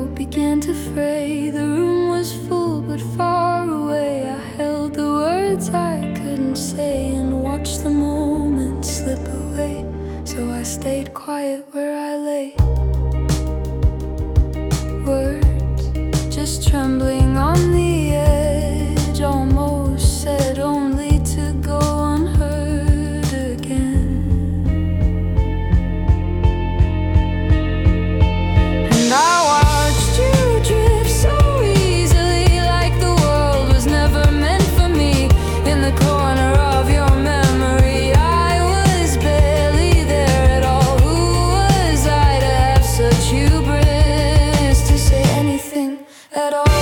hope began to fray. The room was full but far away. I held the words I couldn't say and watched the moment slip away. So I stayed quiet where I lay. Words just trembling on the edge, almost said only to go unheard again. And I watched you drift so easily, like the world was never meant for me. In the corner of your memory, I was barely there at all. Who was I to have such hubris to say anything at all?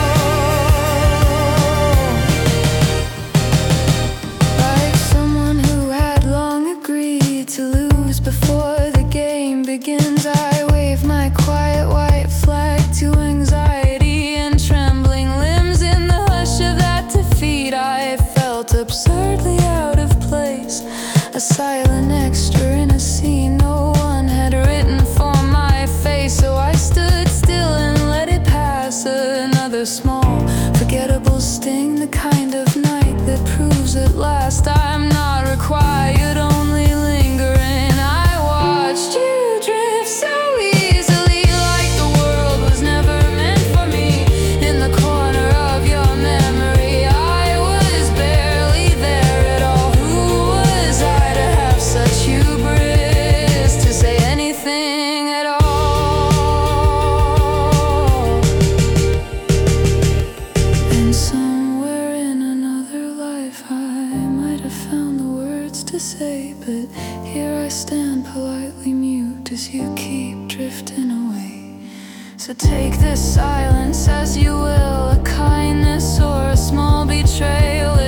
Like someone who had long agreed to lose before the game begins, I wave my quiet white flag to anxiety and trembling limbs. In the hush of that defeat, I felt absurdly out of place, a silent extra in a scene no one had written for my face. So I stood still and let it pass, another small, forgettable sting, the kind of night that proves at last I'm not required, only lingering. I watched you drift so easily, like the world was never meant for me. In the corner of your memory, I was barely there at all. Who was I to have such hubris to say anything at all? And somewhere in another life I might have found the words to say, but here I stand politely mute as you keep drifting away. So take this silence as you will, a kindness or a small betrayal.